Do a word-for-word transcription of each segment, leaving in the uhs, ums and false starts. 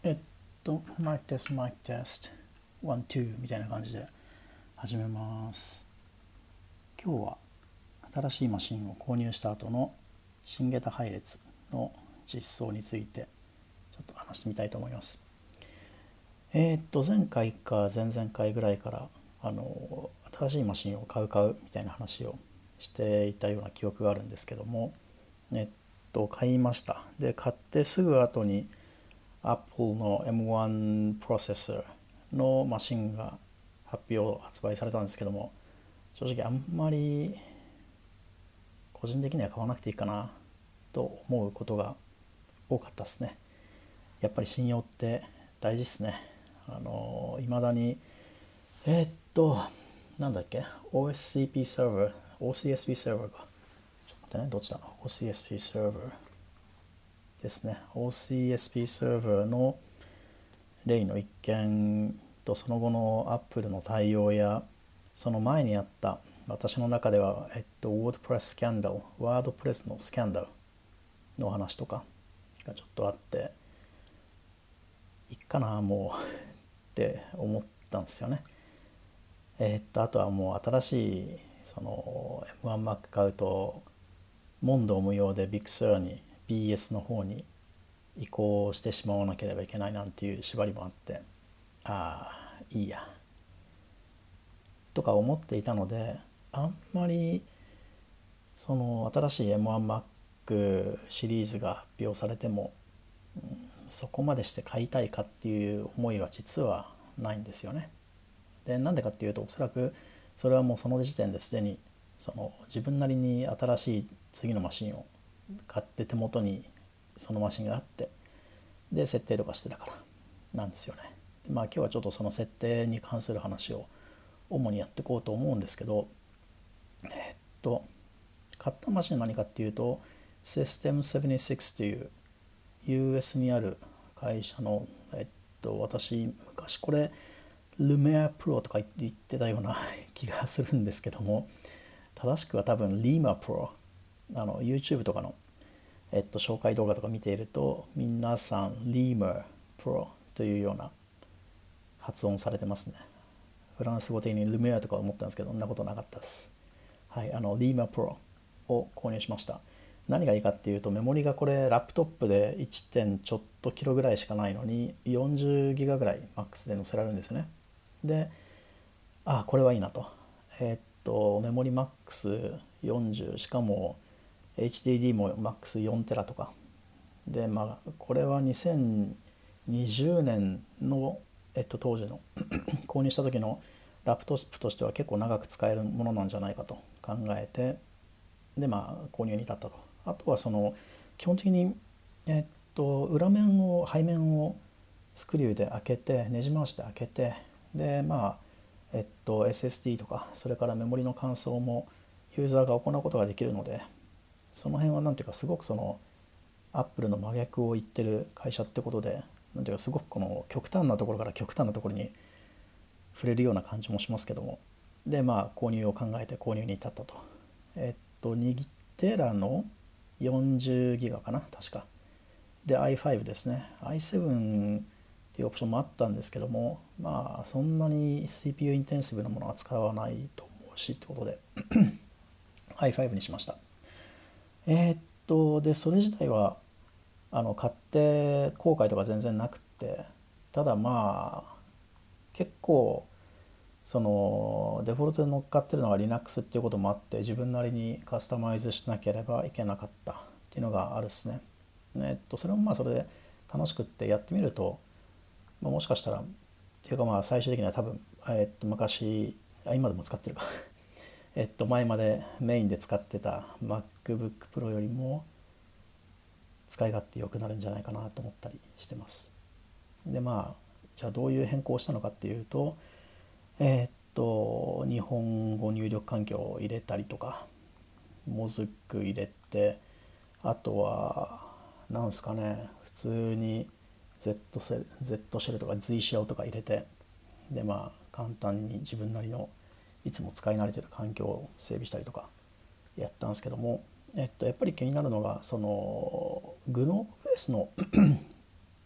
えっと、マイクテスト、マイクテスト、ワン、ツーみたいな感じで始めます。今日は新しいマシンを購入した後の新型配列の実装についてちょっと話してみたいと思います。えー、っと、前回か前々回ぐらいからあの新しいマシンを買う買うみたいな話をしていたような記憶があるんですけども、えっと、買いました。で、買ってすぐ後にApple の エムワン プロセッサーのマシンが発表発売されたんですけども、正直あんまり個人的には買わなくていいかなと思うことが多かったですね。やっぱり信用って大事ですね。あのいまだにえーっとなんだっけ オーエスシーピー サーバー オーシーエスピー サーバーかちょっと待ってね、どっちだ オーシーエスピー サーバーですね。 オーシーエスピー サーバーの例の一件とその後の Apple の対応やその前にあった私の中では、えっと、WordPress スキャンダル、WordPress のスキャンダルの話とかがちょっとあって、いっかなもうって思ったんですよね。えっとあとはもう新しいその エムワン Mac 買うと問答無用で Big Sur に ビーエス の方に移行してしまわなければいけないなんていう縛りもあって、ああいいやとか思っていたので、あんまりその新しい エムワン Mac シリーズが発表されてもそこまでして買いたいかっていう思いは実はないんですよね。で、なんでかっていうと、おそらくそれはもうその時点ですでにその自分なりに新しい次のマシンを買って手元にそのマシンがあって、で設定とかしてたからなんですよね。で、まあ今日はちょっとその設定に関する話を主にやっていこうと思うんですけど、えっと買ったマシンは何かっていうと システムセブンティシックス という ユーエス にある会社の、えっと私昔これルメアプロとか言ってたような気がするんですけども、正しくは多分リーマプロ、あの YouTube とかの、えっと、紹介動画とか見ていると皆さんリーマープロというような発音されてますね。フランス語的にルメアとか思ったんですけど、そんなことなかったです。はい、あのリーマプロを購入しました。何がいいかっていうと、メモリがこれラップトップで いち. 点ちょっとキロぐらいしかないのによんじゅうギガぐらいマックスで載せられるんですよね。で、あ、これはいいなと。えーっとメモリマックスよんじゅう、しかも エイチディーディー もマックスよんテラとかで、まあこれはにせんにじゅうねんの、えっと、当時の購入した時のラップトップとしては結構長く使えるものなんじゃないかと考えて、でまあ購入に至ったと。あとはその基本的にえっと裏面を背面をスクリューで開けて、ねじ回しで開けて、でまあえっと エスエスディー とかそれからメモリの換装もユーザーが行うことができるので、その辺はなんていうかすごくそのアップルの真逆を言ってる会社ってことで、なんていうかすごくこの極端なところから極端なところに触れるような感じもしますけども、でまあ購入を考えて購入に至ったと。えっとにテラのよんじゅうギガかな確かで アイファイブ ですね。 アイセブン っていうオプションもあったんですけども、まあそんなに シーピーユー インテンシブなものは使わないと思うしってことでアイファイブ にしました。えーっとでそれ自体はあの買って後悔とか全然なくって、ただまあ結構そのデフォルトで乗っかってるのが Linux っていうこともあって、自分なりにカスタマイズしなければいけなかったっていうのがあるっすね。えっとそれもまあそれで楽しくってやってみると、まあ、もしかしたらっていうかまあ最終的には多分、えっと昔あ今でも使ってるかえっと前までメインで使ってた MacBook Pro よりも使い勝手良くなるんじゃないかなと思ったりしてます。でまあじゃあどういう変更をしたのかっていうと、えーっと日本語入力環境を入れたりとか、モズック入れて、あとはなんすかね、普通に Z セル、Z シェルとか Z シェルとか入れて、でまあ簡単に自分なりのいつも使い慣れてる環境を整備したりとかやったんですけども、えっとやっぱり気になるのがその グノー ベースの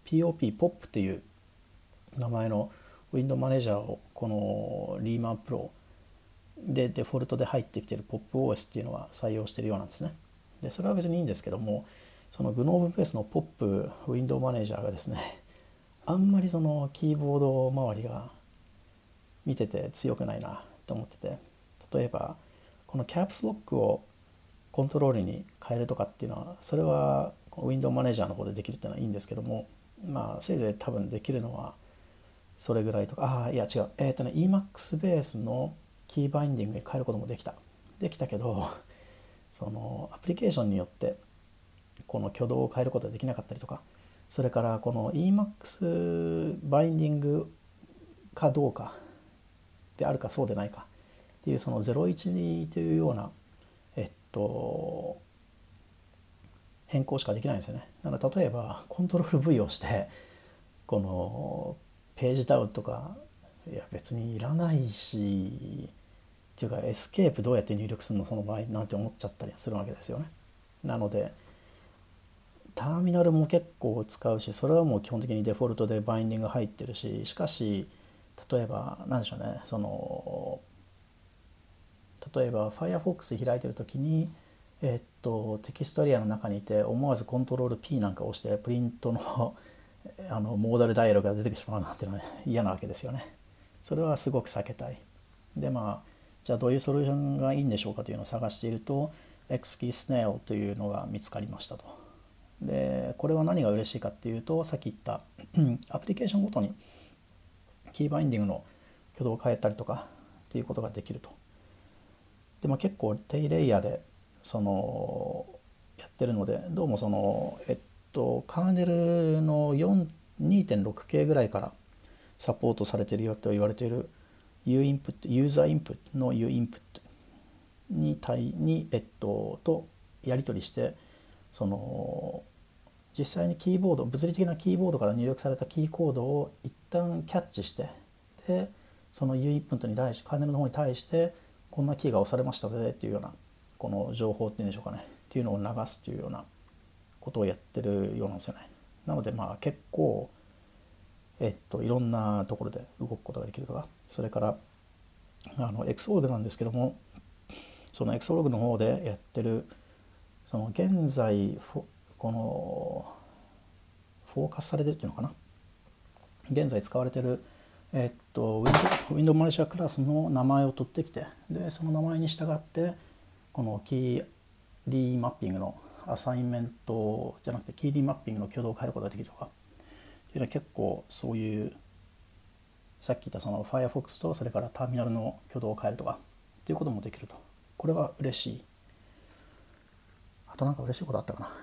ピーオーピー ポップっていう名前のウィンドウマネージャーをこのリーマンプロでデフォルトで入ってきている ポップオーエス っていうのは採用しているようなんですね。でそれは別にいいんですけども、そのグノーブベースの ポップ ウィンドウマネージャーがですね、あんまりそのキーボード周りが見てて強くないなと思ってて、例えばこのキャプスロックをコントロールに変えるとかっていうのは、それはウィンドウマネージャーの方でできるっていうのはいいんですけども、まあせいぜい多分できるのはそれぐらいとか、ああいや違う、えっ、ー、とね イーマックス ベースのキーバインディングに変えることもできたできたけど、そのアプリケーションによってこの挙動を変えることができなかったりとか、それからこの イーマックス バインディングかどうかであるかそうでないかっていうそのゼロいちというようなえっと変更しかできないんですよね。なので例えばコントロール ブイ をしてこのページダウンとか、いや別にいらないし、っていうかエスケープどうやって入力するのその場合なんて思っちゃったりするわけですよね。なのでターミナルも結構使うし、それはもう基本的にデフォルトでバインディング入ってるし、しかし例えば何でしょうね、その例えば Firefox 開いてる時にえっとテキストエリアの中にいて思わずコントロール ピー なんかを押してプリントのあのモーダルダイアログが出てきてしまうなんていうのは嫌なわけですよね。それはすごく避けたい。でまあじゃあどういうソリューションがいいんでしょうかというのを探していると Xkeysnail というのが見つかりましたと。でこれは何が嬉しいかっていうと、さっき言ったアプリケーションごとにキーバインディングの挙動を変えたりとかっていうことができると。で、まあ、結構低レイヤーでそのやってるので、どうもそのえっとカーネルの にてんろくケー ぐらいからサポートされているよと言われている U インプットユーザーインプットの U インプットに対にえっととやり取りして、その実際にキーボード物理的なキーボードから入力されたキーコードを一旦キャッチして、でその U インプットに対しカーネルの方に対してこんなキーが押されましたぜっていうようなこの情報っていうんでしょうかねっていうのを流すというようなことをやってるようなんですよね。なのでまあ結構えっといろんなところで動くことができるとか、それからあの Xorg なんですけども、その Xorg の方でやってるその現在このフォーカスされてるっていうのかな、現在使われてるえっと Windows マネージャークラスの名前を取ってきて、でその名前に従ってこのキーリーマッピングのアサインメントじゃなくてキーリーマッピングの挙動を変えることができるとかっていうのは結構そういうさっき言ったその Firefox とそれからターミナルの挙動を変えるとかっていうこともできると。これは嬉しい。あとなんか嬉しいことあったかな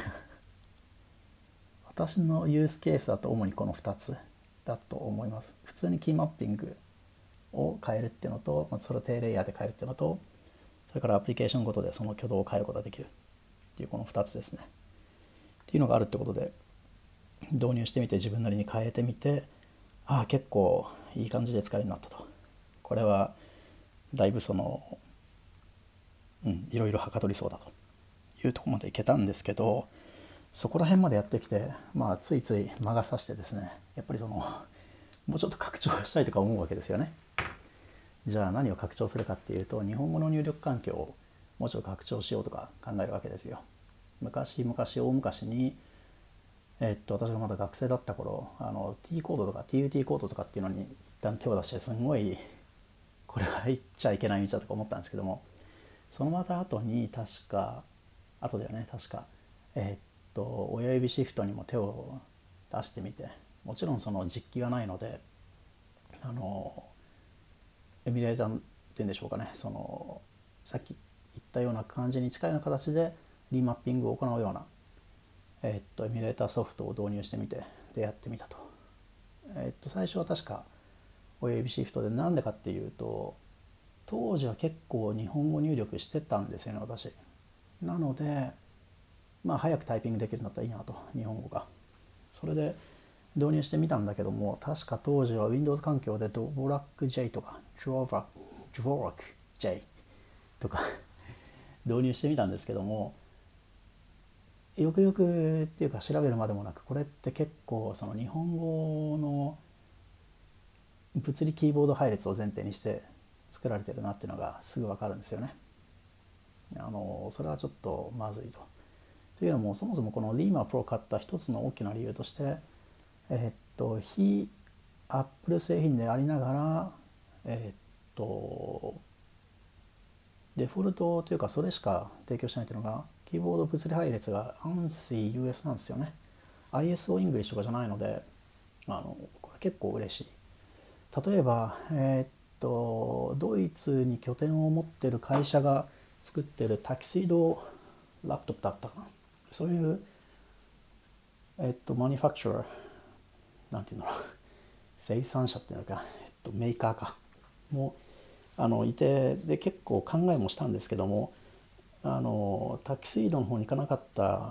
私のユースケースだと主にこのふたつだと思います。普通にキーマッピングを変えるっていうのと、それを低レイヤーで変えるっていうのと、それからアプリケーションごとでその挙動を変えることができるっていうこのふたつですね。っていうのがあるってことで導入してみて自分なりに変えてみて、ああ結構いい感じで使えるようになったと。これはだいぶそのうんいろいろはかどりそうだというところまでいけたんですけど、そこら辺までやってきて、まあ、ついつい魔が差してですね、やっぱりそのもうちょっと拡張したいとか思うわけですよね。じゃあ何を拡張するかっていうと、日本語の入力環境をもうちょっと拡張しようとか考えるわけですよ。昔昔大昔にえっと私がまだ学生だった頃、あの T コードとか ティーユーティー コードとかっていうのに一旦手を出して、すごいこれは言っちゃいけない道だとか思ったんですけども、そのまた後に確か後ではね確かえっと親指シフトにも手を出してみて、もちろんその実機がないので、あのエミュレーターっていうんでしょうかね、そのさっき言ったような感じに近いような形でリマッピングを行うような、えっとエミュレーターソフトを導入してみて、でやってみたと。えっと最初は確か親指シフトで、なんでかっていうと当時は結構日本語入力してたんですよね私。なのでまあ早くタイピングできるんだったらいいなと、日本語が。それで導入してみたんだけども、確か当時は Windows 環境でドボラック J とか Dvorak J とか導入してみたんですけども、 よくよくっていうか調べるまでもなく、これって結構その日本語の物理キーボード配列を前提にして作られてるなっていうのがすぐ分かるんですよね。あのそれはちょっとまずいと。というのも、そもそもこのリーマプロを買った一つの大きな理由として、えっと非アップル製品でありながら、えっとデフォルトというかそれしか提供しないというのが、キーボード物理配列が エーエヌシーユーエス なんですよね。 アイエスオー English とかじゃないので、あのこれ結構嬉しい。例えば、えーっとドイツに拠点を持ってる会社が作ってるタキシードラップトップだったかな、そういう、えーっとマニュファクチャー、なんていうの生産者っていうのか、えっと、メーカーかもあのいて、で結構考えもしたんですけども、あのタキシードの方に行かなかった、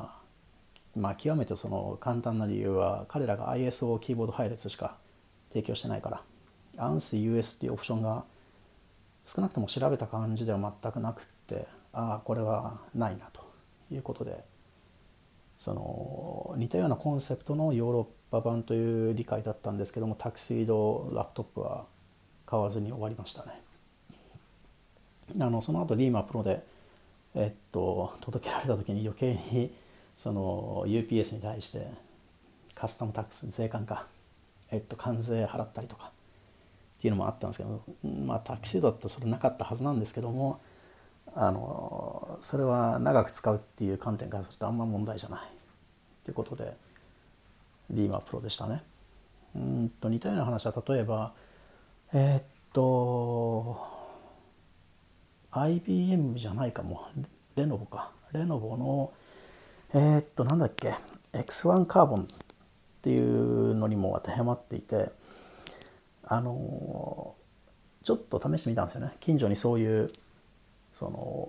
まあ極めてその簡単な理由は、彼らが アイエスオー キーボード配列しか提供してないから、 エーエヌシーユーエス っていうオプションが少なくとも調べた感じでは全くなくって、ああこれはないなということで、その似たようなコンセプトのヨーロッパ版という理解だったんですけども、タキシードラップトップは買わずに終わりましたね。あのその後リーマプロで、えっと、届けられた時に余計にその ユーピーエス に対してカスタムタックス、税関か、えっと、関税払ったりとかっていうのもあったんですけど、まあタキシードだったらそれなかったはずなんですけども、あのそれは長く使うっていう観点からするとあんま問題じゃないということでリーマプロでしたね。うんと似たような話は、例えばえーっと アイビーエム じゃないかも、レノボか、レノボのえーっとなんだっけ エックスワン カーボンっていうのにも当てはまっていて、あのちょっと試してみたんですよね。近所にそういうその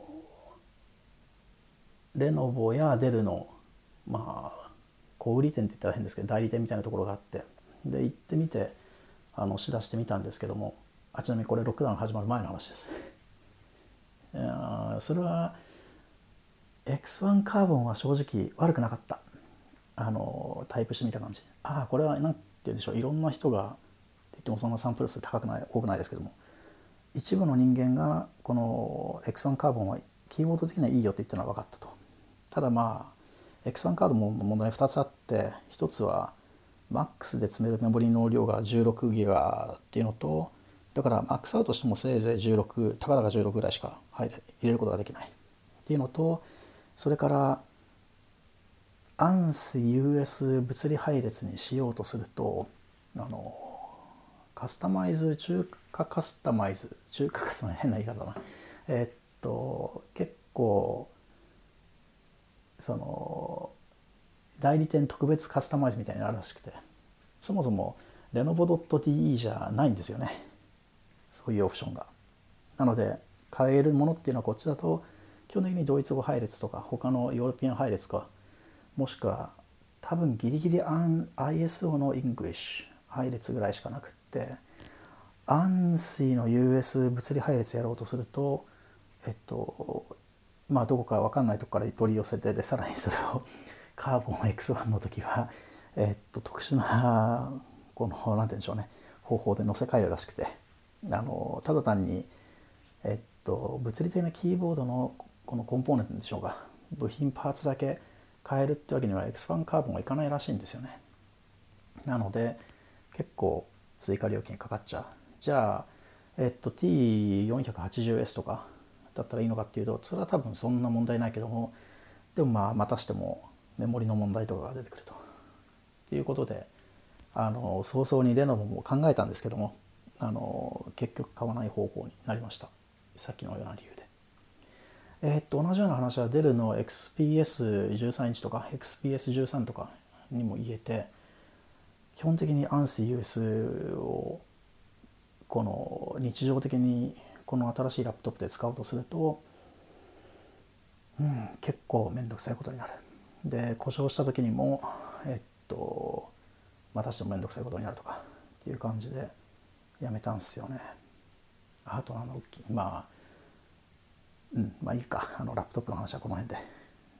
レノボやデルのまあ小売店って言ったら変ですけど代理店みたいなところがあって、で行ってみてあの仕出してみたんですけども、あちなみにこれロックダウン始まる前の話です。いやそれは エックスワン カーボンは正直悪くなかった。あのタイプしてみた感じ、ああこれは何て言うんでしょう、いろんな人がって言ってもそんなサンプル数高くない多くないですけども、一部の人間がこの エックスワン カーボンはキーボード的にはいいよって言ってるのは分かったと。ただまあ エックスワン カードも問題ふたつあって、ひとつはマックスで積めるメモリの量がじゅうろくギガっていうのと、だからマックスアウトしてもせいぜいじゅうろく、たかだかじゅうろくぐらいしか入れ入れることができないっていうのと、それからエーエヌシーユーエス 物理配列にしようとすると、あのカスタマイズ中華カスタマイズ中華カスタマイズ変な言い方だな、えっと結構その代理店特別カスタマイズみたいになるらしくて、そもそもレノボ .de じゃないんですよね、そういうオプションが。なので買えるものっていうのはこっちだと基本的にドイツ語配列とか他のヨーロピアン配列か、もしくは多分ギリギリ アイエスオー の English 配列ぐらいしかなくって、アンシーの ユーエス 物理配列やろうとすると、えっとまあどこか分かんないとこから取り寄せて、でさらにそれをカーボン エックスワン の時は、えっと特殊なこのなんて言うんでしょうね、方法で載せ替えるらしくて、あのただ単にえっと物理的なキーボードのこのコンポーネントでしょうか、部品パーツだけ変えるってわけには エックスワン カーボンはいかないらしいんですよね。なので結構追加料金かかっちゃう。じゃあ、えっと、ティーよんひゃくはちじゅうエス とかだったらいいのかっていうと、それは多分そんな問題ないけども、でもまあまたしてもメモリの問題とかが出てくるということで、あの早々にレノボも考えたんですけども、あの結局買わない方向になりました、さっきのような理由で。えー、っと同じような話はデルの エックスピーエスじゅうさん インチとか エックスピーエスじゅうさん とかにも言えて、基本的に エーエヌシーユーエス をこの日常的にこの新しいラップトップで使おうとすると、うん、結構面倒くさいことになる。で故障した時にもえっとまたしても面倒くさいことになるとかっていう感じでやめたんですよね。あとあのまあうんまあいいか、あのラップトップの話はこの辺で。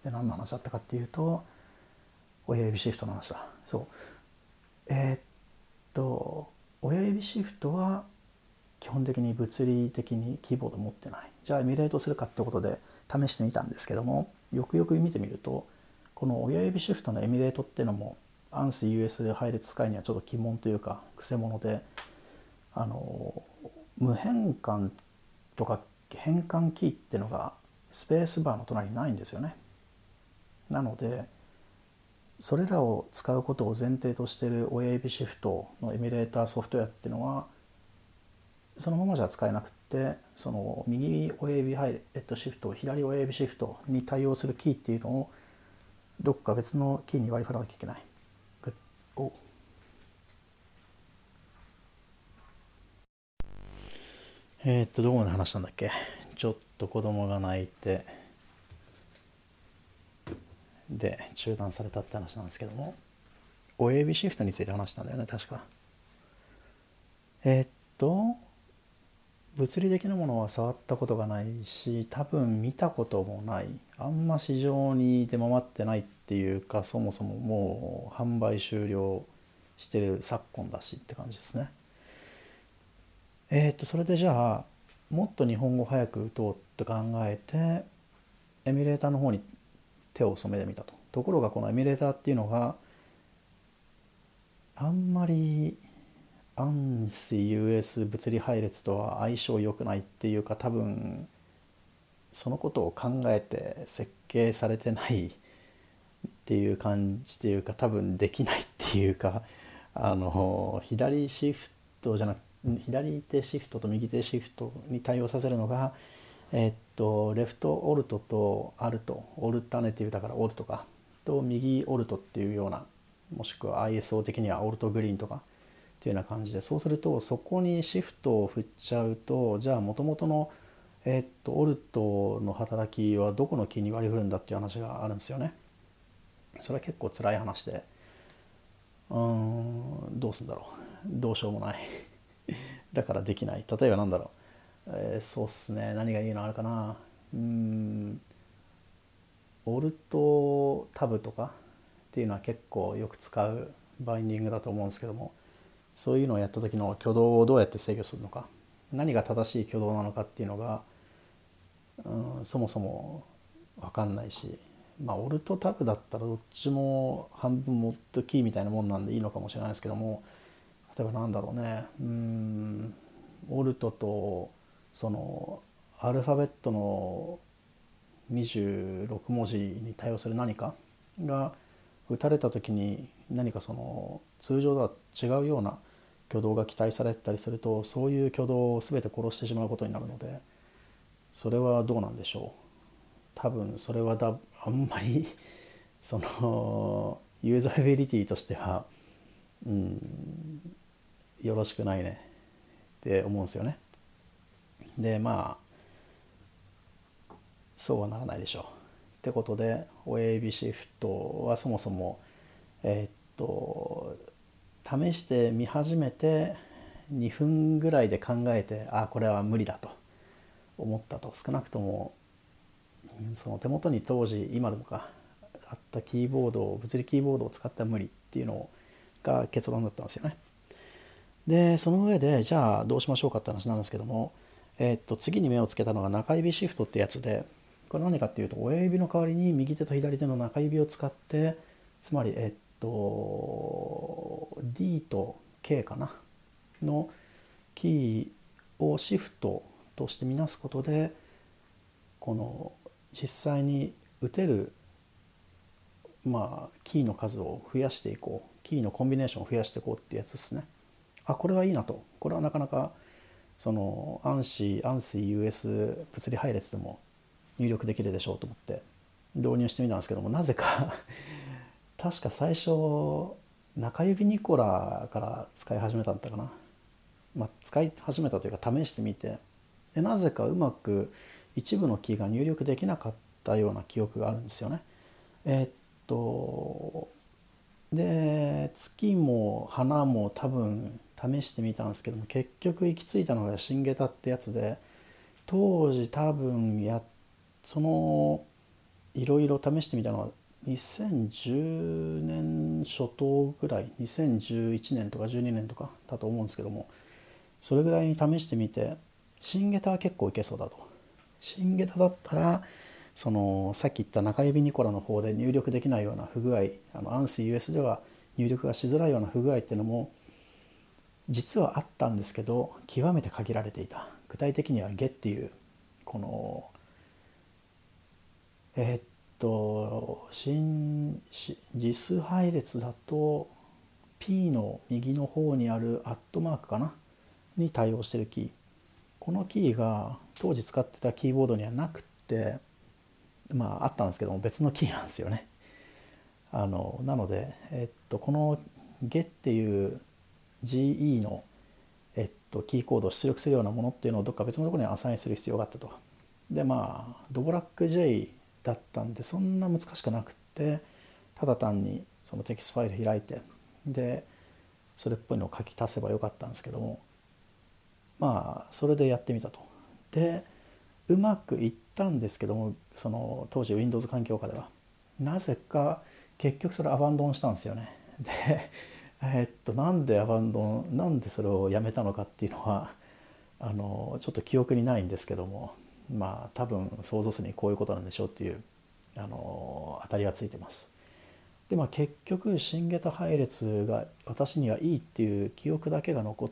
で何の話だったかっていうと、親指シフトの話だ。そうえー、っと親指シフトは基本的に物理的にキーボード持ってない。じゃあエミュレートするかってことで試してみたんですけども、よくよく見てみるとこの親指シフトのエミュレートっていうのも アンシー ユーエス 配列使いにはちょっと鬼門というか癖者で、あの無変換とか変換キーっていうのがスペースバーの隣にないんですよね。なのでそれらを使うことを前提としている親指シフトのエミュレーターソフトウェアっていうのはそのままじゃ使えなくて、その右親指配列シフト左親指シフトに対応するキーっていうのをどっか別のキーに割り振らなきゃいけない。おえー、っとどこまで話したんだっけ。ちょっと子供が泣いてで中断されたって話なんですけども、親指シフトについて話したんだよね確か。えー、っと物理的なものは触ったことがないし多分見たこともない、あんま市場に出回ってないっていうか、そもそももう販売終了してる昨今だしって感じですね。えー、っとそれでじゃあもっと日本語早く打とうと考えてエミュレーターの方に手を染めてみたと。ところがこのエミュレーターっていうのがあんまりアンシー ユーエス 物理配列とは相性良くないっていうか、多分そのことを考えて設計されてないっていう感じというか、多分できないっていうか、あの左シフトじゃなく左手シフトと右手シフトに対応させるのがえっとレフトオルトとアルト、オルタネティブだからオルトかと右オルトっていうような、もしくは アイエスオー 的にはオルトグリーンとかっていうような感じで、そうするとそこにシフトを振っちゃうと、じゃあもともとのえっとオルトの働きはどこのキーに割り振るんだっていう話があるんですよね。それは結構辛い話で、うーんどうすんだろう、どうしようもないだからできない。例えばなんだろう、えー、そうっすね、何がいいのあるかな。うーんオルトタブとかっていうのは結構よく使うバインディングだと思うんですけども、そういうのをやった時の挙動をどうやって制御するのか、何が正しい挙動なのかっていうのが、うん、そもそも分かんないし、まあオルトタブだったらどっちも半分モッドキーみたいなもんなんでいいのかもしれないですけども、例えばなんだろうね、うんオルトとそのアルファベットのにじゅうろく文字に対応する何かが打たれた時に何かその通常とは違うような挙動が期待されたりすると、そういう挙動を全て殺してしまうことになるので、それはどうなんでしょう。多分それはだあんまりそのユーザビリティとしては、うん、よろしくないねって思うんですよね。でまあそうはならないでしょうってことで、親指シフトはそもそもえーっと試してみ始めてにふんぐらいで考えて、あこれは無理だと思ったと。少なくともその手元に当時今でもかあったキーボードを物理キーボードを使った無理っていうのが結論だったんですよね。でその上でじゃあどうしましょうかって話なんですけども、えー、っと次に目をつけたのが中指シフトってやつで、これ何かっていうと親指の代わりに右手と左手の中指を使って、つまりえっと D と K かなのキーをシフトとしてみなすことで、この実際に打てるまあキーの数を増やしていこう、キーのコンビネーションを増やしていこうっていうやつですね。あこれはいいなと。これはなかなかそのアンシー、アンシー ユーエス 物理配列でも入力できるでしょうと思って導入してみたんですけども、なぜか確か最初中指ニコラから使い始めたんだったかな、まあ、使い始めたというか試してみて、でなぜかうまく一部のキーが入力できなかったような記憶があるんですよね。えーっとで月も花も多分試してみたんですけども、結局行き着いたのが新下駄ってやつで、当時多分やそのいろいろ試してみたのはにせんじゅうねん初頭ぐらい、にせんじゅういちねんとかじゅうにねんとかだと思うんですけども、それぐらいに試してみて、新下駄は結構いけそうだと。新下駄だったらそのさっき言った中指ニコラの方で入力できないような不具合、あの アンシーユーエス では入力がしづらいような不具合っていうのも実はあったんですけど、極めて限られていた。具体的には ゲ っていうこのえーっと新実数配列だと P の右の方にあるアットマークかなに対応しているキー、このキーが当時使ってたキーボードにはなくって、まああったんですけども別のキーなんですよね。あのなので、えっと、この ゲ っていう ジーイー の、えっと、キーコードを出力するようなものっていうのをどっか別のところにアサインする必要があったと。でまあドボラック J だったんでそんな難しくなくって、ただ単にそのテキストファイル開いてでそれっぽいのを書き足せばよかったんですけども、まあそれでやってみたと。でうまくいったんですけども、その当時 Windows 環境下ではなぜか結局それアバンドンしたんですよね。でえっとなんでアバンドンなんでそれをやめたのかっていうのはあのちょっと記憶にないんですけども、まあ多分想像するにこういうことなんでしょうっていうあの当たりはついてます。でまあ結局新下駄配列が私にはいいっていう記憶だけが残って、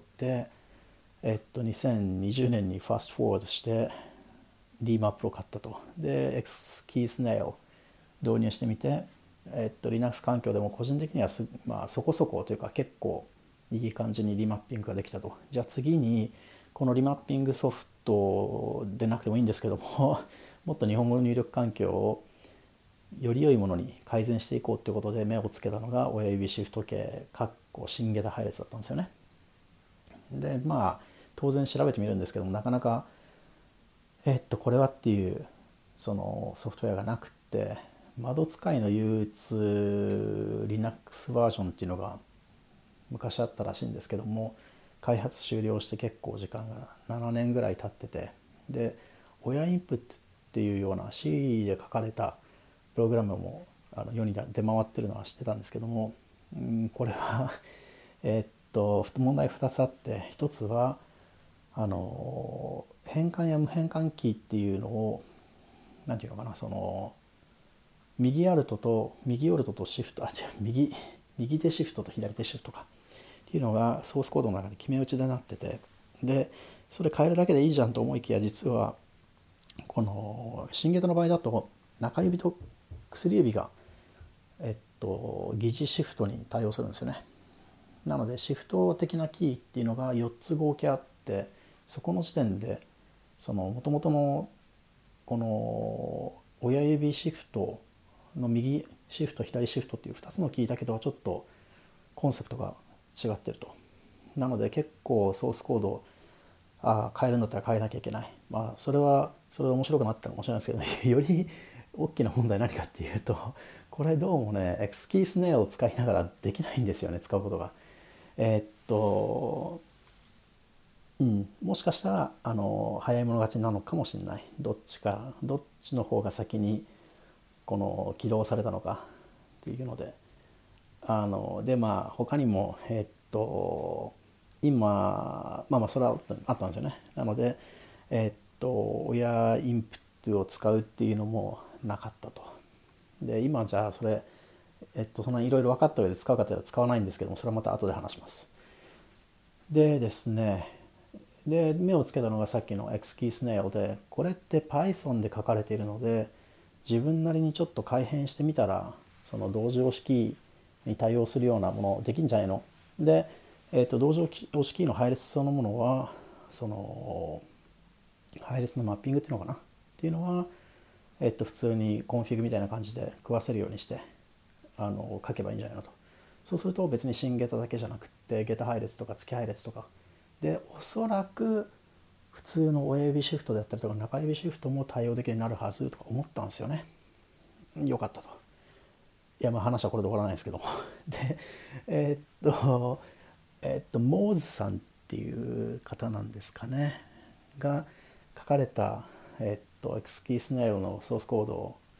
えっとにせんにじゅうねんにファストフォワードしてリーマップを買ったと。で X キースネイル導入してみて、えっと Linux 環境でも個人的にはす、まあ、そこそこというか結構いい感じにリマッピングができたと。じゃあ次にこのリマッピングソフトでなくてもいいんですけどももっと日本語の入力環境をより良いものに改善していこうということで目をつけたのが親指シフト系かっこ新下駄配列だったんですよね。でまあ当然調べてみるんですけどもなかなかえっとこれはっていうそのソフトウェアがなくて、窓使いの憂鬱 Linux バージョンっていうのが昔あったらしいんですけども、開発終了して結構時間がななねんぐらい経ってて、で親インプットっていうような C で書かれたプログラムもあの世に出回ってるのは知ってたんですけども、うん、これはえっと問題ふたつあって、ひとつはあの変換や無変換キーっていうのを何て言うのかな、その右アルトと右オルトとシフトあ違う右右手シフトと左手シフトかっていうのがソースコードの中で決め打ちでなってて、でそれ変えるだけでいいじゃんと思いきや、実はこの新下駄の場合だと中指と薬指がえっと疑似シフトに対応するんですよね。なのでシフト的なキーっていうのがよっつ合計あって、そこの時点でその元々のこの親指シフトの右シフト左シフトっていうふたつのキーだけとはちょっとコンセプトが違ってると。なので結構ソースコードをあ変えるんだったら変えなきゃいけない。まあそれはそれで面白くなったかもしれないですけど、より大きな問題何かっていうと、これどうもね X キースネイルを使いながらできないんですよね、使うことが。えーっとうん、もしかしたらあの早い者勝ちなのかもしれない。どっちかどっちの方が先にこの起動されたのかっていうので、あのでまあ他にもえっと今まあまあそれはあったんですよね。なのでえっと親インプットを使うっていうのもなかったと。で今じゃあそれえっとそんなにいろいろ分かった上で使うかというと使わないんですけども、それはまた後で話します。でですね、で目をつけたのがさっきの X キースネイルで、これって Python で書かれているので自分なりにちょっと改変してみたらその同時押しキーに対応するようなものできんじゃないので、えー、と同時押しキーの配列そのものはその配列のマッピングっていうのかなっていうのは、えー、と普通にコンフィグみたいな感じで食わせるようにしてあの書けばいいんじゃないのと。そうすると別に新ゲタだけじゃなくってゲタ配列とか月配列とかで、おそらく普通の親指シフトであったりとか中指シフトも対応できるようになるはずとか思ったんですよね。よかったと。いやまあ話はこれで終わらないですけどもでえー、っとえー、っとモーズさんっていう方なんですかねが書かれた、えー、っと X キースネイルのソースコードを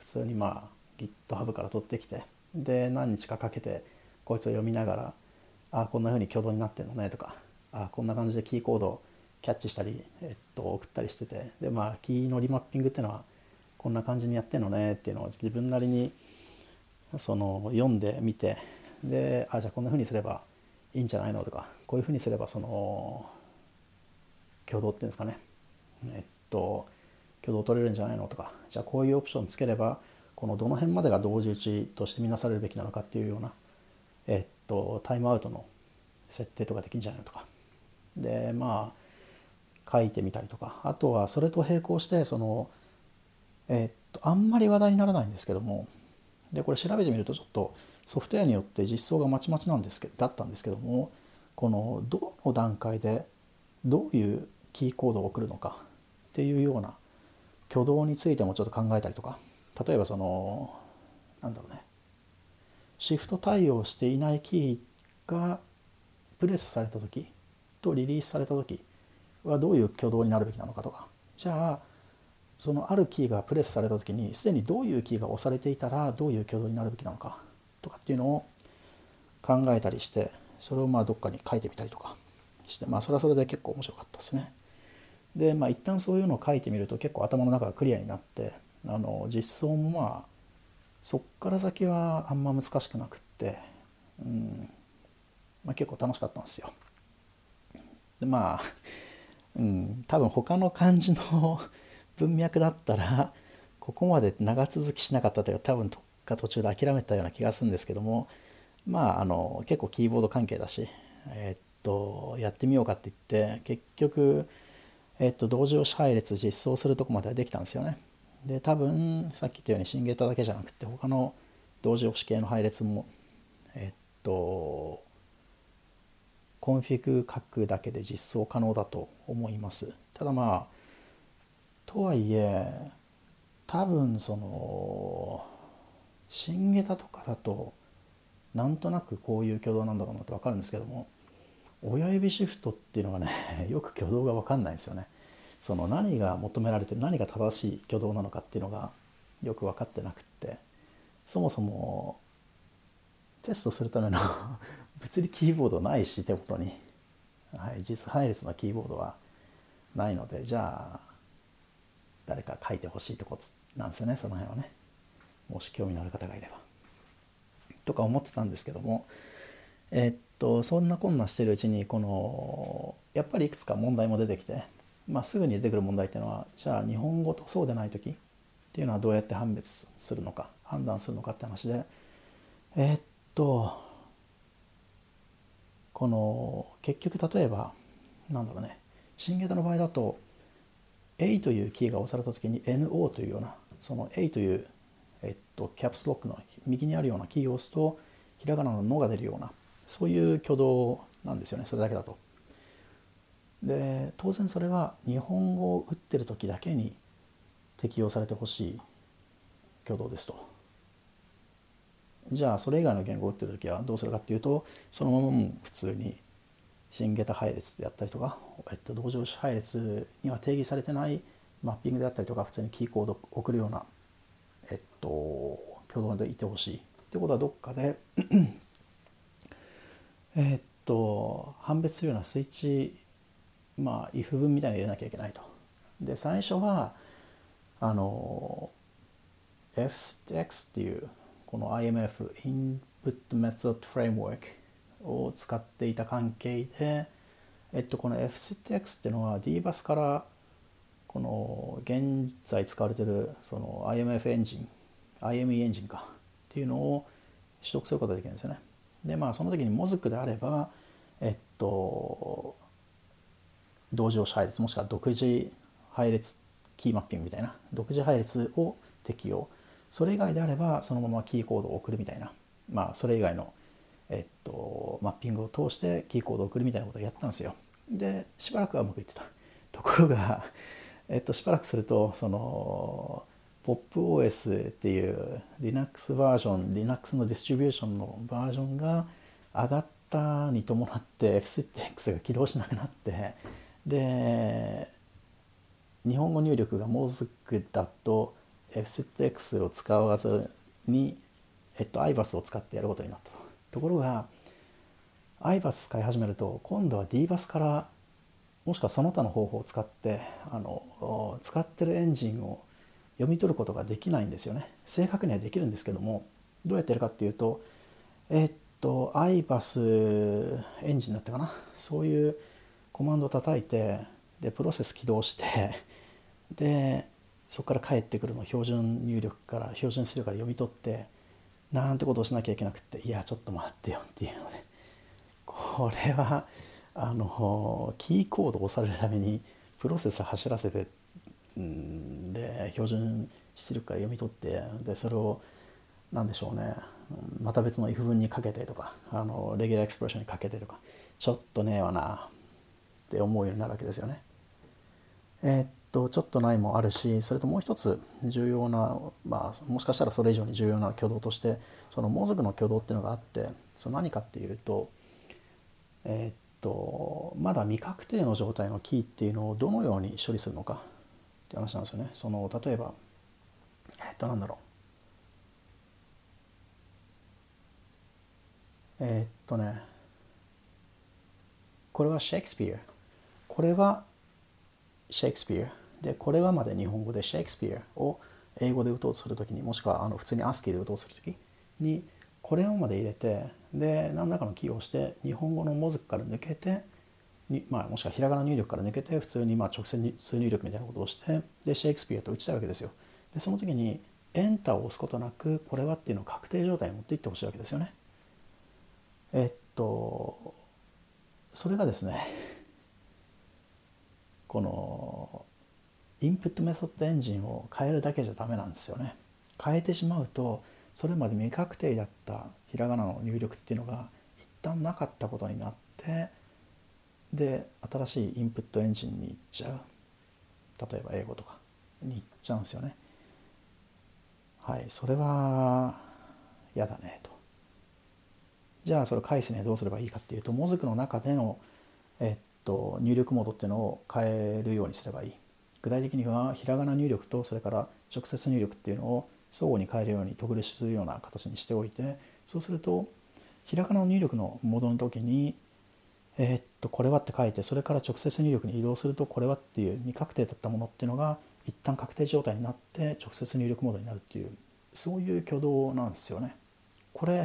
普通にまあ GitHub から取ってきて、で何日かかけてこいつを読みながら、あこんな風に挙動になってんのねとか、あこんな感じでキーコードをキャッチしたり、えっと、送ったりしてて、でまあキーのリマッピングっていうのはこんな感じにやってんのねっていうのを自分なりにその読んでみて、であじゃあこんな風にすればいいんじゃないのとか、こういう風にすればその挙動っていうんですかね、えっと挙動取れるんじゃないのとか、じゃあこういうオプションつければこのどの辺までが同時打ちとして見なされるべきなのかっていうような、えっとタイムアウトの設定とかできるんじゃないのとかで、まあ書いてみたりとか、あとはそれと並行してそのえっとあんまり話題にならないんですけども、でこれ調べてみるとちょっとソフトウェアによって実装がまちまちなんですけどだったんですけども、このどの段階でどういうキーコードを送るのかっていうような挙動についてもちょっと考えたりとか、例えばそのなんだろうね、シフト対応していないキーがプレスされた時とリリースされた時はどういう挙動になるべきなのかとか、じゃあそのあるキーがプレスされた時にすでにどういうキーが押されていたらどういう挙動になるべきなのかとかっていうのを考えたりして、それをまあどっかに書いてみたりとかして、まあそれはそれで結構面白かったですね。でまあ一旦そういうのを書いてみると結構頭の中がクリアになって、あの実装もまあそっから先はあんま難しくなくって、うんまあ、結構楽しかったんですよ。でまあ、うん、多分他の漢字の文脈だったらここまで長続きしなかったというか、多分どっか途中で諦めたような気がするんですけども、まああの結構キーボード関係だし、えっとやってみようかって言って結局、えっと同時押し配列実装するとこまではできたんですよね。で多分さっき言ったように新ゲータだけじゃなくて他の同時押し系の配列もえっとコンフィグ書くだけで実装可能だと思います。ただまあとはいえ多分その新ゲタとかだとなんとなくこういう挙動なんだろうなって分かるんですけども、親指シフトっていうのがねよく挙動が分かんないんですよね。その何が求められてる、何が正しい挙動なのかっていうのがよく分かってなくって、そもそもテストするための物理キーボードないし手元に、はい、実配列のキーボードはないので、じゃあ誰か書いてほしいとこなんですよね、その辺はね。もし興味のある方がいればとか思ってたんですけども、えーっとそんなこんなしてるうちにこのやっぱりいくつか問題も出てきて、まあ、すぐに出てくる問題っていうのは、じゃあ日本語とそうでない時っていうのはどうやって判別するのか判断するのかって話で、えーっとこの結局例えばなんだろうね、新型の場合だと A というキーが押された時に エヌオー というような、その A という、えっと、キャプスロックの右にあるようなキーを押すとひらがなののが出るような、そういう挙動なんですよね、それだけだと。で当然それは日本語を打ってる時だけに適用されてほしい挙動ですと。じゃあそれ以外の言語を打ってる時はどうするかっていうと、そのままもう普通に新ゲタ配列であったりとか、えっと、同時押し配列には定義されてないマッピングであったりとか、普通にキーコードを送るような、えっと、挙動でいてほしいってことはどっかでえっと判別するようなスイッチ、まあ if 文みたいなの入れなきゃいけないと。で最初はあの エフスティーエックス っていうこの アイエムエフ Input Method Framework を使っていた関係で、えっと、この エフスティーエックス っていうのは ディーバス からこの現在使われているその アイエムエフ エンジン アイエムイー エンジンかっていうのを取得することができるんですよね。でまあその時に モズク であればえっと同時押し配列もしくは独自配列キーマッピングみたいな独自配列を適用、それ以外であればそのままキーコードを送るみたいな、まあそれ以外のえっとマッピングを通してキーコードを送るみたいなことをやったんですよ。でしばらくはうまくいってた。ところがえっとしばらくするとその ポップオーエス っていう Linux バージョン Linux のディストリビューションのバージョンが上がったに伴って エフスティーエックス が起動しなくなって、で日本語入力がモズクだとエフセットエックス を使わずに、えっと、アイバス を使ってやることになったと。ところが アイバス 使い始めると今度は ディーバス からもしくはその他の方法を使ってあの使ってるエンジンを読み取ることができないんですよね。正確にはできるんですけども、どうやってやるかっていうと、えっと アイバス エンジンだったかな、そういうコマンドを叩いて、でプロセス起動してでそこから返ってくるのを標準入力から標準出力から読み取ってなんてことをしなきゃいけなくって、いやちょっと待ってよっていうので、これはあのキーコードを押されるためにプロセス走らせて、んで標準出力から読み取って、でそれを何でしょうね、また別の if 文にかけてとか、あのレギュラーエクスプレッションにかけてとか、ちょっとねえわなって思うようになるわけですよね。えーっとちょっとないもあるし、それともう一つ重要な、まあもしかしたらそれ以上に重要な挙動として、そのモズグの挙動っていうのがあって、その何かっていうと、えーっとまだ未確定の状態のキーっていうのをどのように処理するのかっていう話なんですよね。その例えばえーっとなんだろうえーっとねこれはシェイクスピア、これはシェイクスピアで、これはまで日本語でシェイクスピアを英語で打とうとするときに、もしくはあの普通にアスキーで打とうとするときにこれをまで入れて、で何らかのキーを押して日本語のモズクから抜けてに、まあ、もしくはひらがな入力から抜けて普通にまあ直接入力みたいなことをして、でシェイクスピアと打ちたいわけですよ。でその時にエンターを押すことなくこれはっていうのを確定状態に持っていってほしいわけですよね。えっとそれがですね、このインプットメソッドエンジンを変えるだけじゃダメなんですよね。変えてしまうとそれまで未確定だったひらがなの入力っていうのが一旦なかったことになって、で新しいインプットエンジンに行っちゃう、例えば英語とかに行っちゃうんですよね。はい、それは嫌だねと。じゃあそれを返すにはどうすればいいかっていうと、モズクの中での、えっと、入力モードっていうのを変えるようにすればいい。具体的にはひらがな入力とそれから直接入力っていうのを相互に変えるようにトグルするような形にしておいて、そうするとひらがなの入力のモードの時にえーっとこれはって書いて、それから直接入力に移動するとこれはっていう未確定だったものっていうのが一旦確定状態になって直接入力モードになるっていう、そういう挙動なんですよね。これ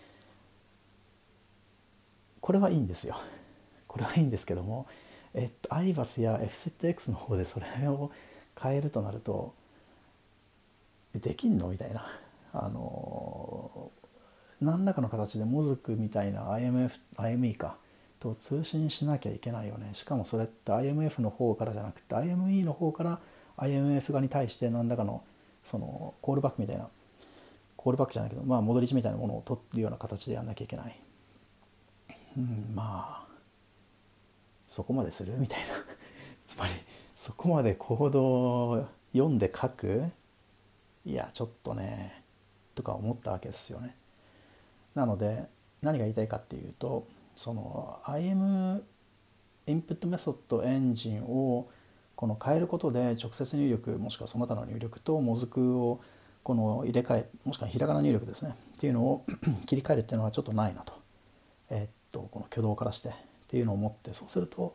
これはいいんですよ。これはいいんですけども、えっと アイバス や エフセットエックス の方でそれを変えるとなると、できんのみたいな、あの何らかの形でモズクみたいな アイエムエフ、アイエムイー かと通信しなきゃいけないよね。しかもそれって アイエムエフ の方からじゃなくて アイエムイー の方から アイエムエフ 側に対して何らかのそのコールバックみたいな、コールバックじゃないけど、まあ戻り値みたいなものを取るような形でやんなきゃいけない。うん、まあそこまでするみたいなつまりそこまでコードを読んで書く、いやちょっとねとか思ったわけですよね。なので何が言いたいかっていうと、その アイエム インプットメソッドエンジンをこの変えることで直接入力もしくはその他の入力とモズクをこの入れ替え、もしくはひらがな入力ですねっていうのを切り替えるっていうのはちょっとないなと、えー、っとこの挙動からしてっていうのを思って、そうすると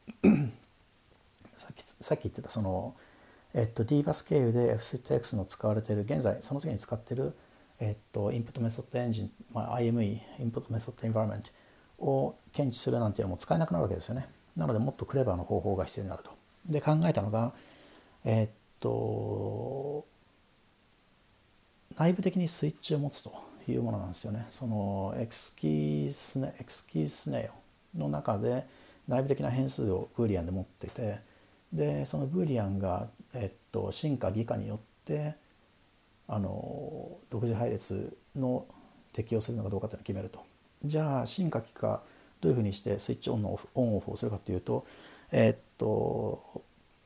さっきさっき言ってたそのえっと ディーバス 経由で エフセットエックス の使われている、現在その時に使っているえっとインプットメソッドエンジン、まあ、アイエムイー インプットメソッドエンバイロンメントを検知するなんていうのも使えなくなるわけですよね。なのでもっとクレバーな方法が必要になると。で考えたのがえっと内部的にスイッチを持つというものなんですよね。その X キースネ X キースネオの中で内部的な変数をブーリアンで持っていて、でそのブーリアンが、えっと、真か偽かによってあの独自配列の適用するのかどうかというのを決めると。じゃあ真か偽かどういうふうにしてスイッチオンのオフオンオフをするかというと、えっと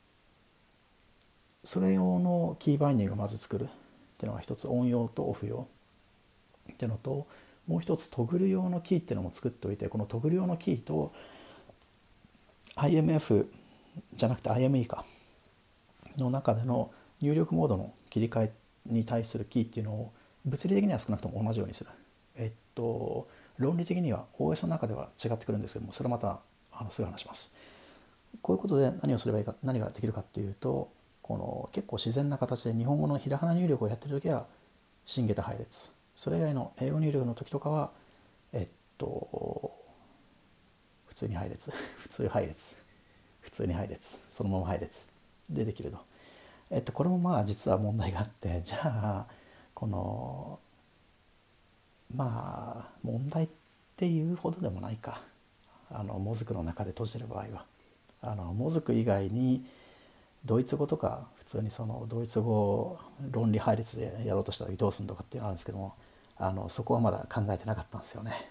それ用のキーバインディングをまず作るっていうのが一つ、オン用とオフ用っていうのと、もう一つトグル用のキーっていうのも作っておいて、このトグル用のキーと アイエムエフ じゃなくて アイエムイー かの中での入力モードの切り替えに対するキーっていうのを物理的には少なくとも同じようにする。えっと論理的には オーエス の中では違ってくるんですけども、それはまたあのすぐ話します。こういうことで何をすればいいか、何ができるかっていうと、この結構自然な形で日本語のひらがな入力をやってる時は新下駄配列、それ以外の英語入力の時とかはえっと普通に配列普通配列普通に配列そのまま配列でできると。えっとこれもまあ実は問題があって、じゃあこのまあ問題っていうほどでもないか、あのモズクの中で閉じてる場合はあのモズク以外にドイツ語とか普通にそのドイツ語論理配列でやろうとしたらどうするのかっていうのがあるんですけども、あのそこはまだ考えてなかったんですよね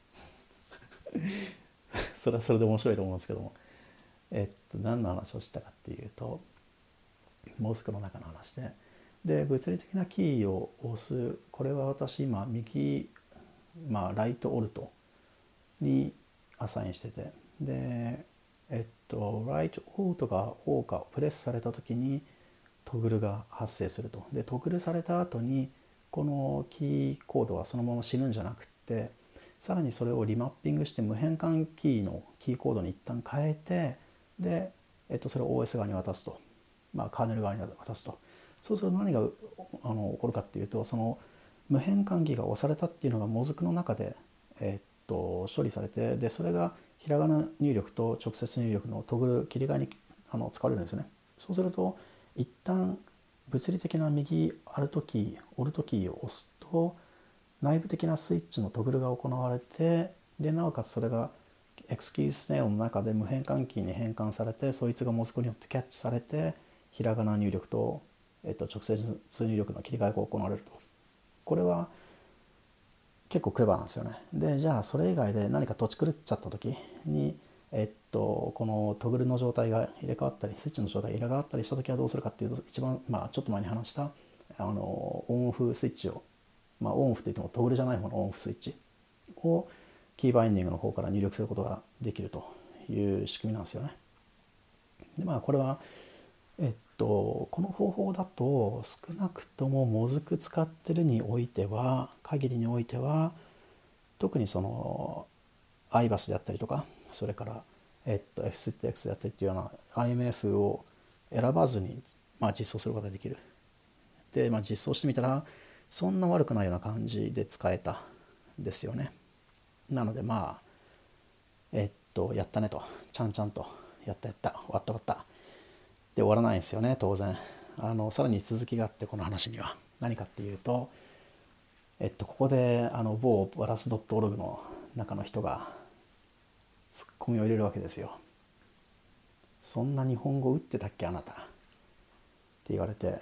それはそれで面白いと思うんですけども、えっと何の話をしたかっていうと、モズクの中の話で、で物理的なキーを押す、これは私今右、まあ、ライトオルトにアサインしてて、でえっとライトオルトがオーかプレスされた時にトグルが発生すると。でトグルされた後にこのキーコードはそのまま死ぬんじゃなくって、さらにそれをリマッピングして無変換キーのキーコードに一旦変えて、で、えっと、それを オーエス 側に渡すと、まあ、カーネル側に渡すと。そうすると何があの起こるかっていうと、その無変換キーが押されたっていうのがモズクの中で、えっと、処理されて、でそれがひらがな入力と直接入力のトグル切り替えにあの使われるんですよね。そうすると一旦物理的な右アルトキーオルトキーを押すと内部的なスイッチのトグルが行われて、でなおかつそれが X キースネイルの中で無変換キーに変換されて、そいつがモズクによってキャッチされてひらがな入力と、えっと、直接入力の切り替えが行われると。これは結構クレバーなんですよね。でじゃあそれ以外で何か土地狂っちゃった時に、えっと、このトグルの状態が入れ替わったりスイッチの状態が入れ替わったりした時はどうするかっていうと、一番、まあ、ちょっと前に話したあのオンオフスイッチを、まあ、オンオフといってもトグルじゃない方のオンオフスイッチをキーバインディングの方から入力することができるという仕組みなんですよね。でまあこれはえっとこの方法だと少なくともモズク使ってるにおいては限りにおいては、特にその アイバス であったりとか、それから、えっと、エフシーティーエックス であったりっていうような アイエムエフ を選ばずに、まあ、実装することができる。で、まあ、実装してみたらそんな悪くないような感じで使えたんですよね。なのでまあえっとやったねと、ちゃんちゃんとやったやった終わった終わったで終わらないんですよね、当然。あのさらに続きがあって、この話には何かっていうと、えっとここであの某バラス ドットオルグ の中の人がツッコミを入れるわけですよ。そんな日本語打ってたっけあなたって言われて、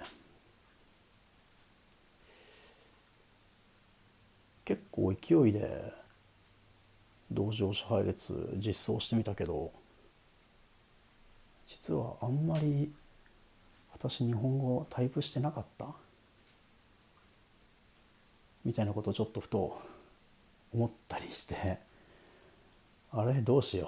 結構勢いで同情支配列実装してみたけど、実はあんまり私日本語タイプしてなかったみたいなことをちょっとふと思ったりして、あれどうしよ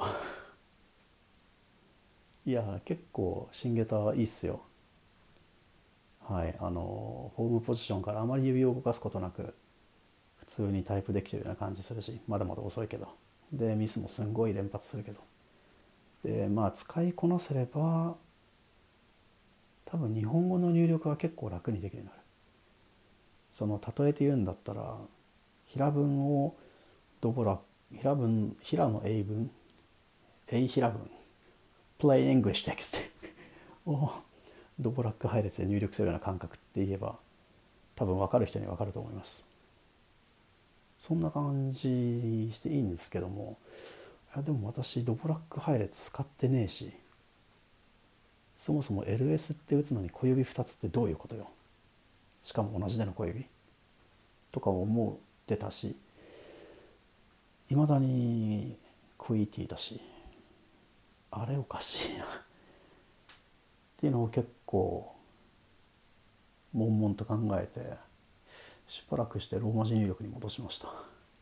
ういや結構新ゲタいいっすよ。はい、あのホームポジションからあまり指を動かすことなく普通にタイプできてるような感じするし、まだまだ遅いけど、でミスもすんごい連発するけど、でまあ使いこなせれば多分日本語の入力は結構楽にできるようになる。その例えて言うんだったら、平文をドボラ平文平の英文英平文 Plain English Text をドボラック配列で入力するような感覚って言えば多分分かる人には分かると思います。そんな感じしていいんですけども、いやでも私ドボラック配列使ってねえし、そもそも エルエス って打つのに小指ふたつってどういうことよ、しかも同じでの小指とか思ってたし、いまだにクイティだし、あれおかしいなっていうのを結構悶々と考えて、しばらくしてローマ字入力に戻しました。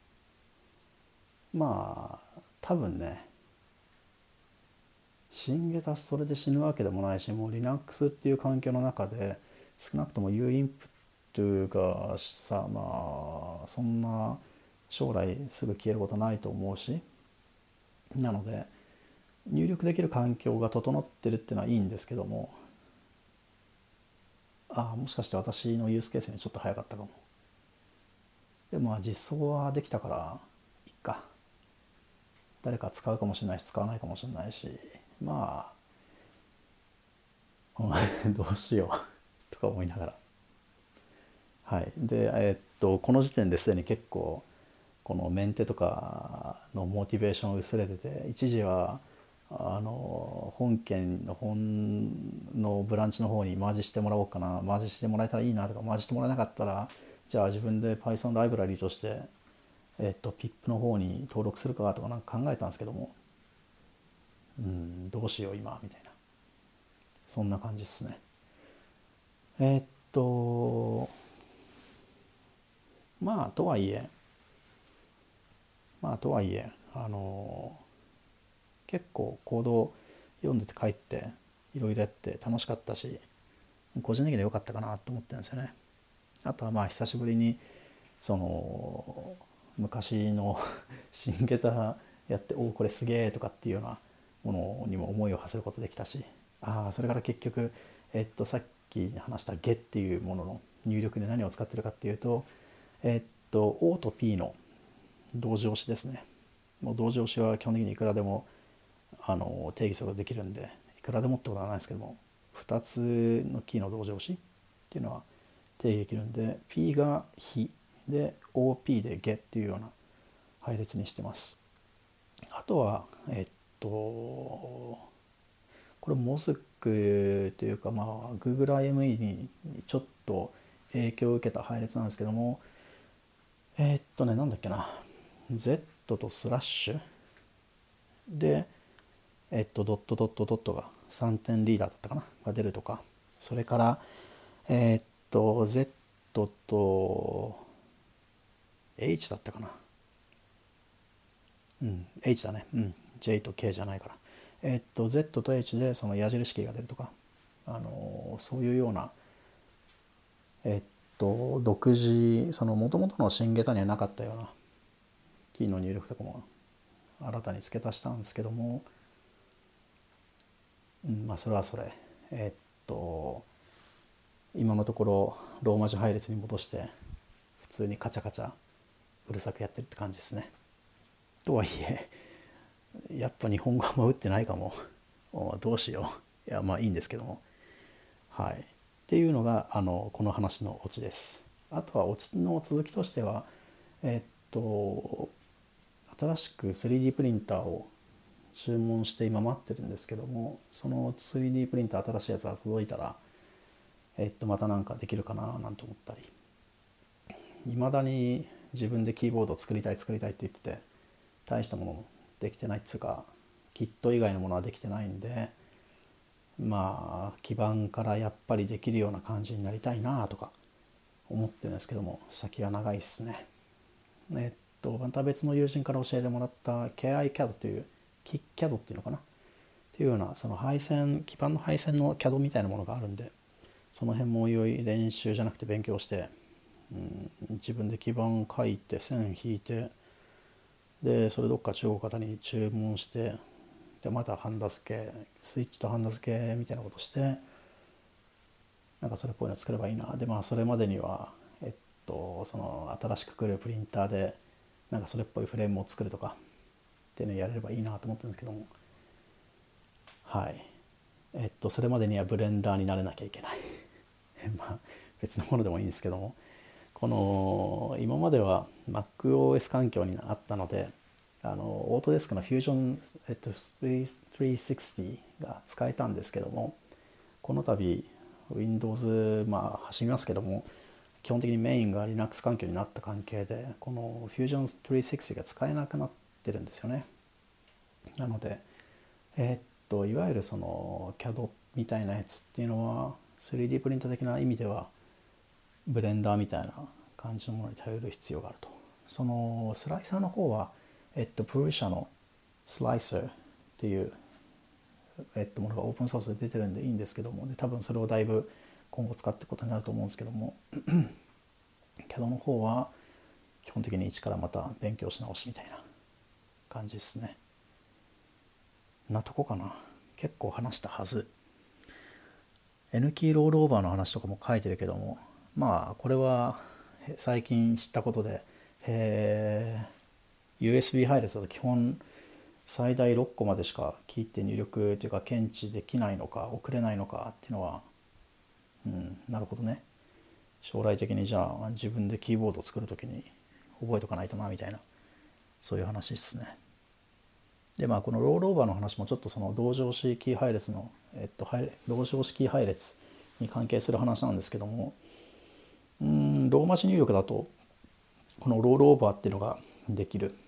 まあ多分ね、新ゲタそれで死ぬわけでもないし、もう Linux っていう環境の中で少なくとも U インプットがさ、まあそんな将来すぐ消えることないと思うし、なので入力できる環境が整ってるっていうのはいいんですけども、ああもしかして私のユースケースにちょっと早かったかも。でもまあ実装はできたからいっか。誰か使うかもしれないし使わないかもしれないし、まあどうしようとか思いながら、はい。でえーっとこの時点ですでに結構このメンテとかのモチベーション薄れてて、一時はあの本件の本のブランチの方にマージしてもらおうかな、マージしてもらえたらいいなとか、マージしてもらえなかったらじゃあ自分で Python ライブラリとして、えっと、ピップ の方に登録するかとかなんか考えたんですけども、うんどうしよう今みたいな、そんな感じですね。えっとまあとはいえまあとはいえあの結構コードを読んでて帰っていろいろやって楽しかったし、個人的には良かったかなと思ってるんですよね。あとはまあ久しぶりにその昔の新ゲタやっておおこれすげえとかっていうようなものにも思いを馳せることできたし、ああそれから結局えっとさっき話した ゲ っていうものの入力で何を使ってるかっていうと、えっと O と P の同時押しですね。もう同時押しは基本的にいくらでもあの定義することができるんで、いくらでもってことはないですけども、ふたつのキーの同時押しっていうのは定義できるんで、 P が非で オーピー でゲっていうような配列にしてます。あとはえっとこれモズクというか、まあ Google アイエムイー にちょっと影響を受けた配列なんですけども、えっとねなんだっけな、 Z とスラッシュでえっとドットドットドットがさんてんリーダーだったかなが出るとか、それからえっと Z と H だったかな、うん H だね、うん J と K じゃないから、えっと Z と H でその矢印キーが出るとか、あのそういうようなえっと独自、その元々の新ゲタにはなかったようなキーの入力とかも新たに付け足したんですけども、うん、まあそれはそれ、えっと今のところローマ字配列に戻して普通にカチャカチャうるさくやってるって感じですね。とはいえやっぱ日本語あんま打ってないかもどうしよう、いやまあいいんですけども、はいっていうのがあのこの話のオチです。あとはオチの続きとしてはえっと新しく スリーディー プリンターを注文して今待ってるんですけども、その スリーディー プリンター新しいやつが届いたらえっとまたなんかできるかななんて思ったり、いまだに自分でキーボードを作りたい作りたいって言ってて大したものできてないっつうか、キット以外のものはできてないんで、まあ基盤からやっぱりできるような感じになりたいなとか思ってるんですけども、先は長いっすね。えっとまた別の友人から教えてもらった ケーアイキャド というキッキャドっていうのかなっていうような、その配線基盤の配線の キャド みたいなものがあるんで、その辺もおいおい練習じゃなくて勉強して、うん、自分で基盤書いて線引いて、でそれどっか中国方に注文して、でまたハンダ付けスイッチとハンダ付けみたいなことして、なんかそれっぽいの作ればいいな。でまあそれまでにはえっとその新しく来るプリンターでなんかそれっぽいフレームを作るとかっていうのをやれればいいなと思ってるんですけども、はいえっとそれまでにはブレンダーになれなきゃいけないまあ別のものでもいいんですけども、この今までは MacOS 環境にあったので、あのオートデスクの Fusion、えっと、スリーシックスゼロが使えたんですけども、この度 Windows まあ走りますけども、基本的にメインが Linux 環境になった関係で、この Fusion スリーシックスゼロが使えなくなってるんですよね。なのでえーっといわゆるその キャド みたいなやつっていうのは スリーディー プリンター的な意味ではブレンダーみたいな感じのものに頼る必要があると。そのスライサーの方は、えっと、プルシャのスライサーっていう、えっと、ものがオープンソースで出てるんでいいんですけども、で多分それをだいぶ今後使っていくことになると思うんですけどもキャドの方は基本的に一からまた勉強し直しみたいな感じですね。なとこかな。結構話したはず。 N キーロールオーバーの話とかも書いてるけども、まあこれは最近知ったことで、えー、ユーエスビー 配列だと基本最大ろっこまでしかキーって入力というか検知できないのか送れないのかっていうのは、うん、なるほどね。将来的にじゃあ自分でキーボードを作るときに覚えとかないとなみたいな、そういう話ですね。でまあこのロールオーバーの話もちょっとその同乗式キー配列の、えっと、同乗式配列に関係する話なんですけども、うーんローマ字入力だとこのロールオーバーっていうのができる。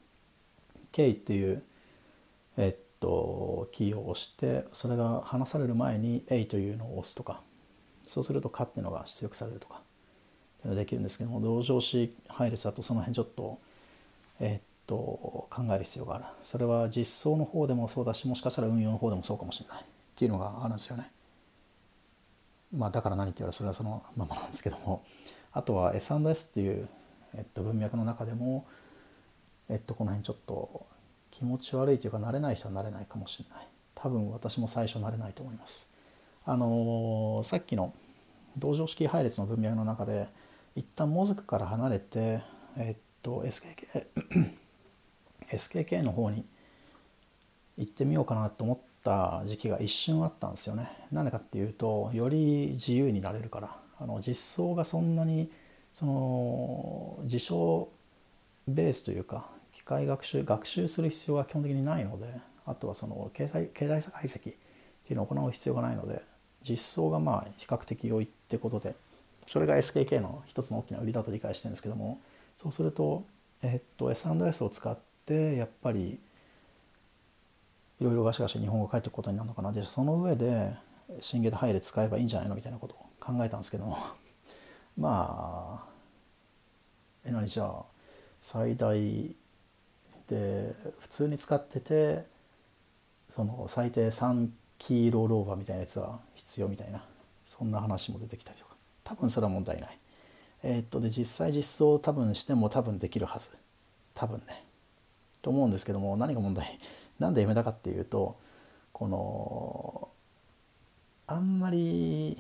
K っていうえっとキーを押してそれが離される前に A というのを押すとか、そうするとカっていうのが出力されるとかっていうのができるんですけども、同乗式配列だとその辺ちょっとえっと考える必要がある。それは実装の方でもそうだし、もしかしたら運用の方でもそうかもしれないっていうのがあるんですよね。まあだから何って言われそれはそのままなんですけども、あとは エスアンドエス っていう、えっと、文脈の中でも、えっと、この辺ちょっと気持ち悪いというか慣れない人は慣れないかもしれない。多分私も最初慣れないと思います。あのー、さっきの同乗式配列の文脈の中で一旦モズクから離れて、えっと エスケーケーエスケーケー の方に行ってみようかなと思った時期が一瞬あったんですよね。なんでかっていうと、より自由になれるから。あの実装がそんなにその事象ベースというか機械学習学習する必要が基本的にないので、あとはその経済経済解析っていうのを行う必要がないので、実装がまあ比較的良いってことで、それが エスケーケー の一つの大きな売りだと理解してるんですけども、そうすると、えっと エスアンドエス を使ってやっぱりいろいろガシガシ日本語返ってくことになるのかな。でその上で新型配列使えばいいんじゃないのみたいなことを考えたんですけどもまあえなにじゃあ最大で普通に使っててその最低さんキーロールオーバーみたいなやつは必要みたいな、そんな話も出てきたりとか、多分それは問題ない。えー、っとで実際実装多分しても多分できるはず、多分ねと思うんですけども、何が問題なんでやめたかっていうと、このあんまり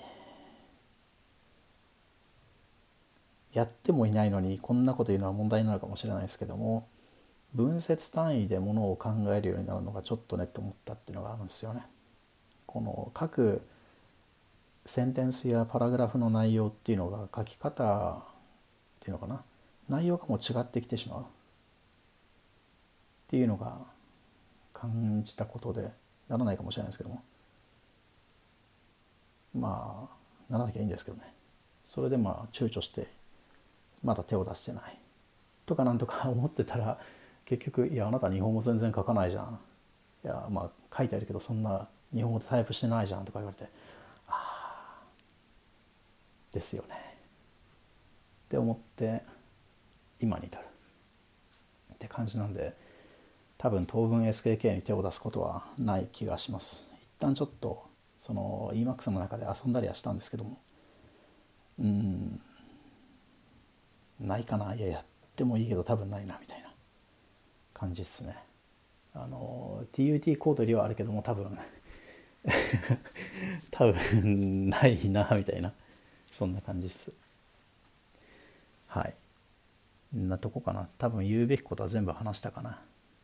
やってもいないのにこんなこと言うのは問題なのかもしれないですけども、文節単位でものを考えるようになるのがちょっとねって思ったっていうのがあるんですよね。この各センテンスやパラグラフの内容っていうのが書き方っていうのかな、内容がもう違ってきてしまうっていうのが感じたことで、ならないかもしれないですけども、まあならなきゃいいんですけどね。それでまあ躊躇してまだ手を出してないとかなんとか思ってたら、結局いやあなた日本語全然書かないじゃん、いやまあ書いてあるけどそんな日本語でタイプしてないじゃんとか言われて、ああですよねって思って今に至るって感じなんで、多分当分 エスケーケー に手を出すことはない気がします。一旦ちょっとその イーマックス の中で遊んだりはしたんですけども、うーんないかな、いややってもいいけど多分ないなみたいな感じっすね。あの ティーユーティー コードよりはあるけども多分多分ないなみたいな、そんな感じっす。はい、んなとこかな。多分言うべきことは全部話したかな。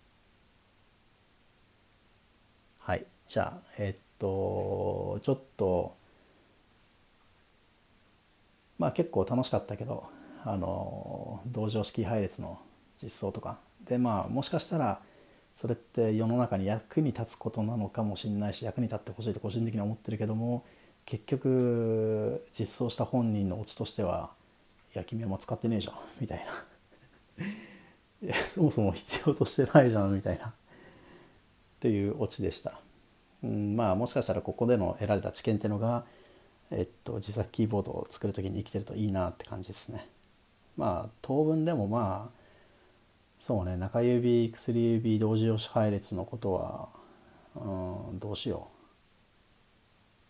はい、じゃあえっとちょっとまあ結構楽しかったけど、あの同乗式配列の実装とかで、まあもしかしたらそれって世の中に役に立つことなのかもしれないし、役に立ってほしいと個人的に思ってるけども、結局実装した本人のオチとしては、いや君はもう使ってねえじゃんみたいな、いやそもそも必要としてないじゃんみたいなというオチでした。うん、まあもしかしたらここでの得られた知見っていうのが、えっと、自作キーボードを作る時に生きてるといいなって感じですね。まあ当分でもまあそうね、中指薬指同時押し配列のことは、うん、どうしよ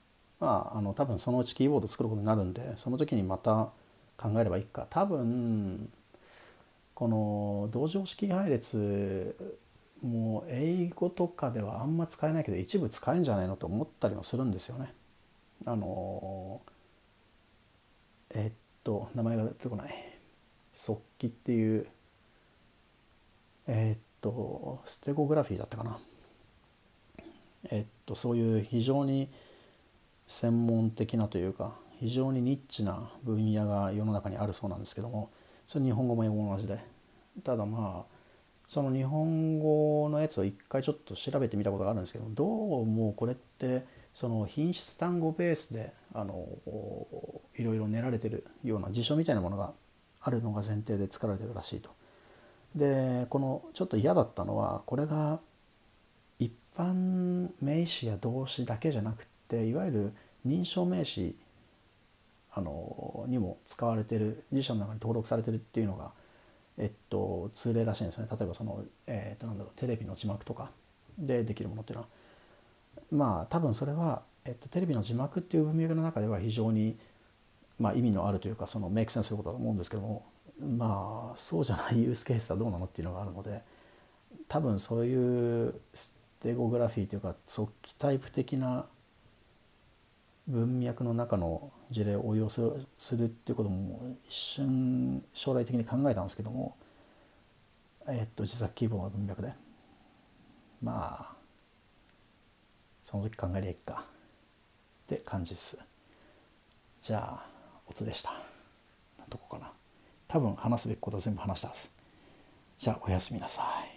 まああの多分そのうちキーボード作ることになるんで、その時にまた考えればいいか。多分この同乗式配列もう英語とかではあんま使えないけど一部使えるんじゃないのと思ったりもするんですよね。あのえっと名前が出てこない、速記っていう、えっとステゴグラフィーだったかな、えっとそういう非常に専門的なというか非常にニッチな分野が世の中にあるそうなんですけども、それ日本語も英語も同じで、ただまあその日本語のやつを一回ちょっと調べてみたことがあるんですけど、どうもこれってその品質単語ベースであのいろいろ練られてるような辞書みたいなものがあるのが前提で作られてるらしいと。でこのちょっと嫌だったのは、これが一般名詞や動詞だけじゃなくて、いわゆる認証名詞あのにも使われてる、辞書の中に登録されてるっていうのがえっと、通例らしいんですね。例えばその、えっと、なんだろう、テレビの字幕とかでできるものっていうのは、まあ多分それは、えっと、テレビの字幕っていう文脈の中では非常に、まあ、意味のあるというか、そのメイクセンスすることだと思うんですけども、まあそうじゃないユースケースはどうなのっていうのがあるので、多分そういうステゴグラフィーというか速記タイプ的な文脈の中の事例を応用するするっていうことも一瞬将来的に考えたんですけども、えっと自作キーボードの文脈でまあその時考えりゃいいかって感じです。じゃあおつでした。なんとこかな。多分話すべきことは全部話したはず。じゃあおやすみなさい。